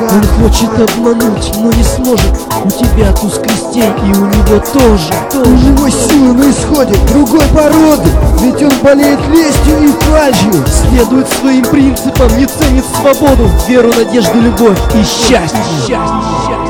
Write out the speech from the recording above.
Он хочет обмануть, но не сможет. У тебя туз крестей, и у него тоже. У него сила на исходе другой породы, ведь он болеет лестью и фальшью. Следует своим принципам, не ценит свободу, веру, надежду, любовь и счастье.